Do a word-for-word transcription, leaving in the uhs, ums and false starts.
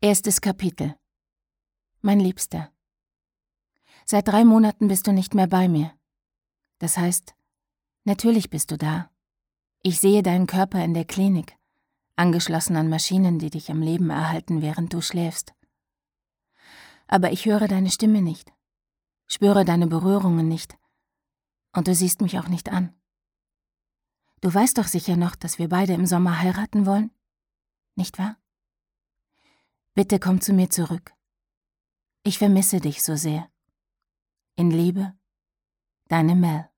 Erstes Kapitel. Mein Liebster. Seit drei Monaten bist du nicht mehr bei mir. Das heißt, natürlich bist du da. Ich sehe deinen Körper in der Klinik, angeschlossen an Maschinen, die dich am Leben erhalten, während du schläfst. Aber ich höre deine Stimme nicht, spüre deine Berührungen nicht und du siehst mich auch nicht an. Du weißt doch sicher noch, dass wir beide im Sommer heiraten wollen, nicht wahr? Bitte komm zu mir zurück. Ich vermisse dich so sehr. In Liebe, deine Mel.